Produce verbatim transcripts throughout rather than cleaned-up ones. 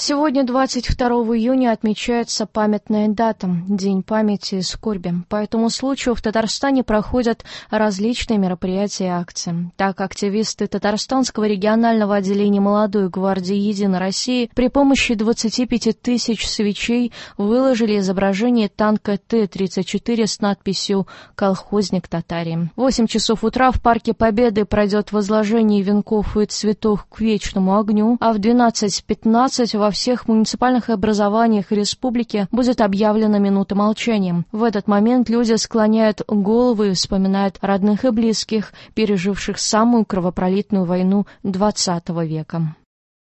Сегодня, двадцать второго июня, отмечается памятная дата – День памяти и скорби. По этому случаю в Татарстане проходят различные мероприятия и акции. Так, активисты Татарстанского регионального отделения молодой гвардии «Единой России» при помощи двадцати пяти тысяч свечей выложили изображение танка Т тридцать четыре с надписью «Колхозник Татарии». В восемь часов утра в Парке Победы пройдет возложение венков и цветов к вечному огню, а в двенадцать пятнадцать во всех муниципальных образованиях республики будет объявлена минута молчания. В этот момент люди склоняют головы и вспоминают родных и близких, переживших самую кровопролитную войну двадцатого века.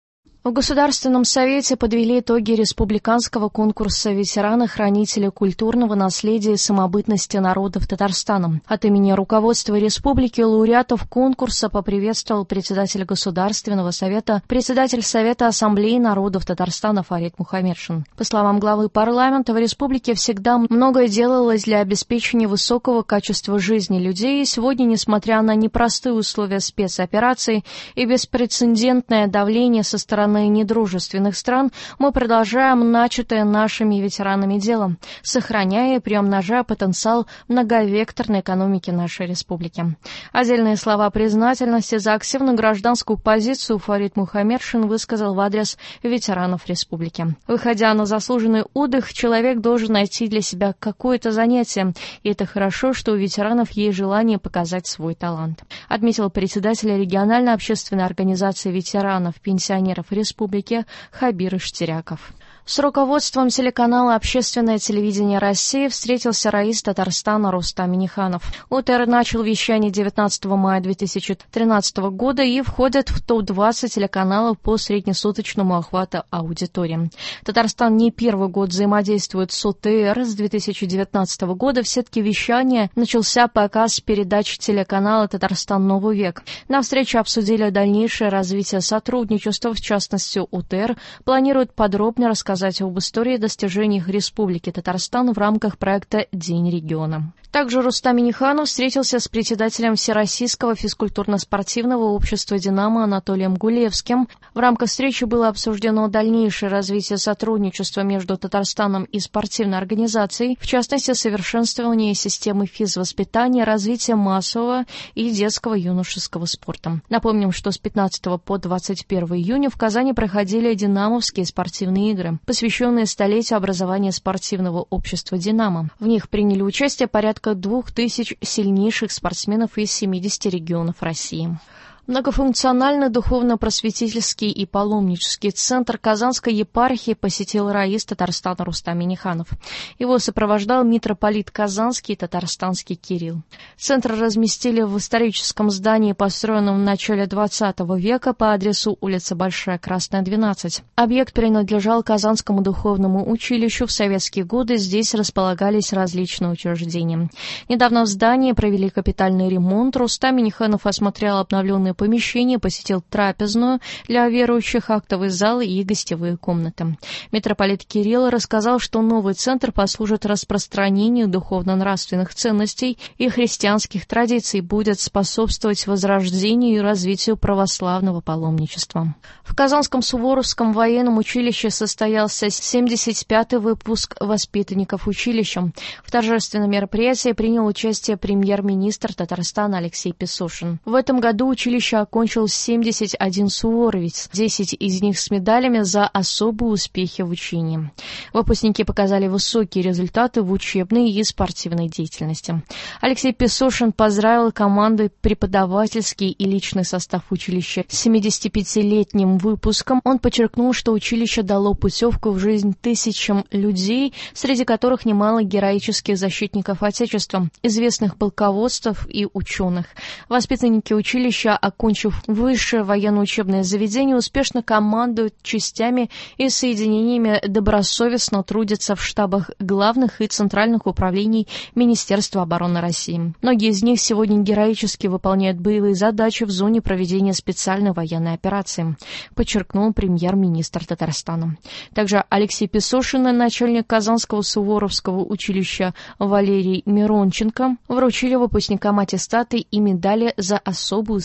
В Государственном совете подвели итоги республиканского конкурса ветерана-хранителя культурного наследия и самобытности народов Татарстана. От имени руководства республики лауреатов конкурса поприветствовал председатель Государственного совета, председатель Совета Ассамблеи народов Татарстана Фарид Мухаммедшин. По словам главы парламента, в республике всегда многое делалось для обеспечения высокого качества жизни людей, и сегодня, несмотря на непростые условия спецоперации и беспрецедентное давление со стороны недружественных стран, мы продолжаем начатое нашими ветеранами дело, сохраняя и приумножая потенциал многовекторной экономики нашей республики. Отдельные слова признательности за активную гражданскую позицию Фарид Мухаммедшин высказал в адрес ветеранов республики. Выходя на заслуженный отдых, человек должен найти для себя какое-то занятие, и это хорошо, что у ветеранов есть желание показать свой талант, отметил председатель региональной общественной организации ветеранов, пенсионеров республики Хабир Иштеряков. С руководством телеканала «Общественное телевидение России» встретился раис Татарстана Рустам Минниханов. УТР начал вещание девятнадцатого мая две тысячи тринадцатого года и входит в топ двадцать телеканалов по среднесуточному охвату аудитории. Татарстан не первый год взаимодействует с УТР. С две тысячи девятнадцатого года в сетке вещания начался показ передач телеканала «Татарстан. Новый век». На встрече обсудили дальнейшее развитие сотрудничества, в частности, УТР планирует подробно рассказать об истории и достижениях Республики Татарстан в рамках проекта «День региона». Также Рустам Минниханов встретился с председателем Всероссийского физкультурно-спортивного общества «Динамо» Анатолием Гулевским. В рамках встречи было обсуждено дальнейшее развитие сотрудничества между Татарстаном и спортивной организацией, в частности, совершенствование системы физвоспитания, развитие массового и детского юношеского спорта. Напомним, что с пятнадцатого по двадцать первое июня в Казани проходили динамовские спортивные игры, посвященные столетию образования спортивного общества «Динамо». В них приняли участие порядка двух тысяч сильнейших спортсменов из семидесяти регионов России. Многофункциональный духовно-просветительский и паломнический центр Казанской епархии посетил раис Татарстана Рустам Минниханов. Его сопровождал митрополит Казанский и Татарстанский Кирилл. Центр разместили в историческом здании, построенном в начале двадцатого века по адресу улица Большая Красная, двенадцать. Объект принадлежал Казанскому духовному училищу. В советские годы здесь располагались различные учреждения. Недавно в здании провели капитальный ремонт. Рустам Минниханов осмотрел обновленные помещение, посетил трапезную для верующих, актовый зал и гостевые комнаты. Митрополит Кирилл рассказал, что новый центр послужит распространению духовно-нравственных ценностей и христианских традиций, будет способствовать возрождению и развитию православного паломничества. В Казанском Суворовском военном училище состоялся семьдесят пятый выпуск воспитанников училища. В торжественном мероприятии принял участие премьер-министр Татарстана Алексей Песошин. В этом году училище окончил семьдесят один суворовец, десять из них с медалями за особые успехи в учении. Выпускники показали высокие результаты в учебной и спортивной деятельности. Алексей Песошин поздравил команды, преподавательский и личный состав училища с семидесятипятилетним выпуском. Он подчеркнул, что училище дало путевку в жизнь тысячам людей, среди которых немало героических защитников Отечества, известных полководцев и ученых. Воспитанники училища, окончив высшее военно-учебное заведение, успешно командуют частями и соединениями, добросовестно трудятся в штабах главных и центральных управлений Министерства обороны России. Многие из них сегодня героически выполняют боевые задачи в зоне проведения специальной военной операции, подчеркнул премьер-министр Татарстана. Также Алексей Песошин, начальник Казанского Суворовского училища Валерий Миронченко, вручили выпускникам аттестаты и медали за особые успехи в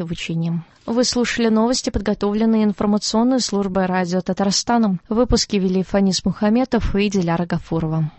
обучением. Вы слушали новости, подготовленные информационной службой радио Татарстана. В выпуске вели Фанис Мухаметов и Диляра Гафурова.